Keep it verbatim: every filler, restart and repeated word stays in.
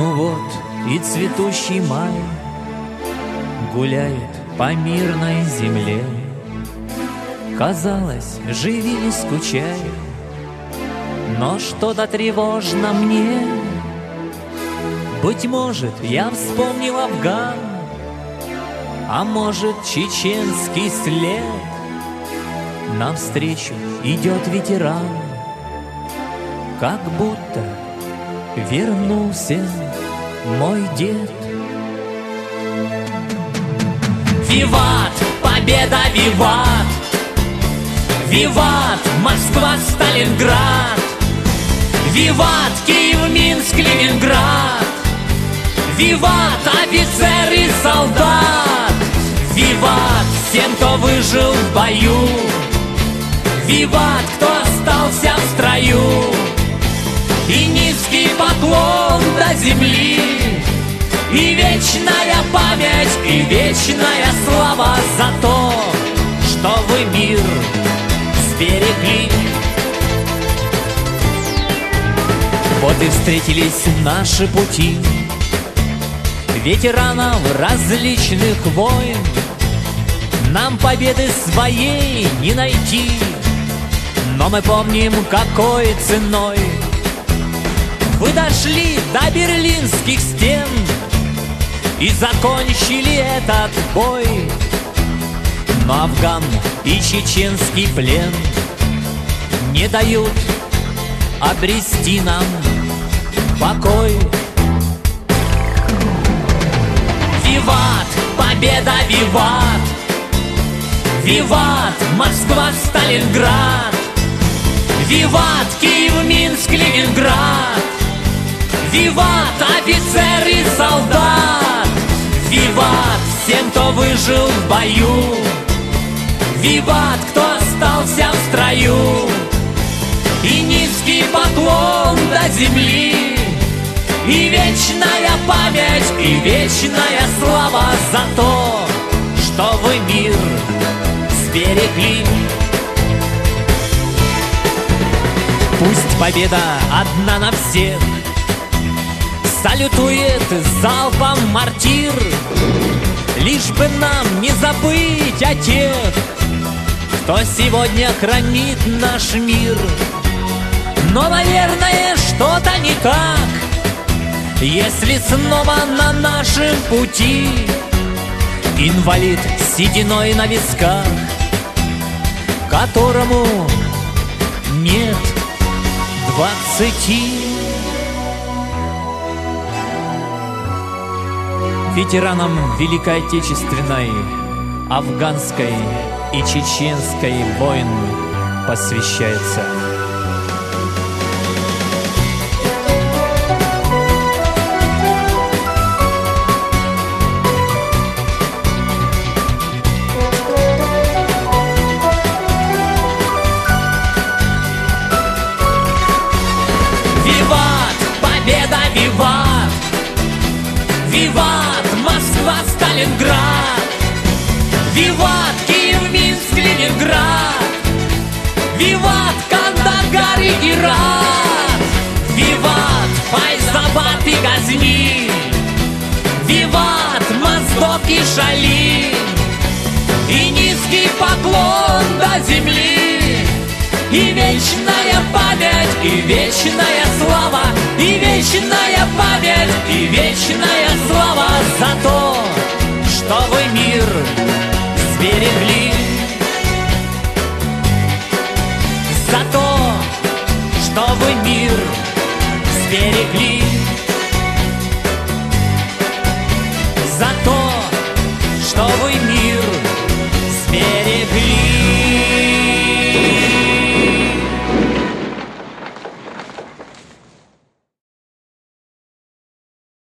Ну вот и цветущий май гуляет по мирной земле. Казалось, живи не скучай, но что-то тревожно мне. Быть может, я вспомнил Афган, а может, чеченский след. Навстречу идет ветеран, как будто вернулся мой дед. Виват, победа, виват! Виват, Москва, Сталинград! Виват, Киев, Минск, Ленинград! Виват, офицер и солдат! Виват, всем, кто выжил в бою! Виват, кто остался в строю! И низкий поклон до земли, и вечная память, и вечная слава за то, что вы мир сберегли. Вот и встретились наши пути ветеранов различных войн. Нам победы своей не найти, но мы помним, какой ценой вы дошли до берлинских стен и закончили этот бой. Но Афган и чеченский плен не дают обрести нам покой. Виват, победа, виват! Виват, Москва, Сталинград! Виват, Киев, Минск, Ленинград! Виват, офицер и солдат! Виват, всем, кто выжил в бою! Виват, кто остался в строю! И низкий поклон до земли, и вечная память, и вечная слава за то, что вы мир сберегли. Пусть победа одна на всех салютует залпом мортир, лишь бы нам не забыть о тех, кто сегодня хранит наш мир. Но, наверное, что-то не так, если снова на нашем пути инвалид с сединой на висках, которому нет двадцати. Ветеранам Великой Отечественной, афганской и чеченской войн посвящается. Виват, победа, виват! Виват, Москва, Сталинград! Виват, Киев, Минск, Ленинград! Виват, Кандагар и Герат! Виват, Файзабад и Газни! Виват, Моздок и Шали! И низкий поклон до земли, и вечная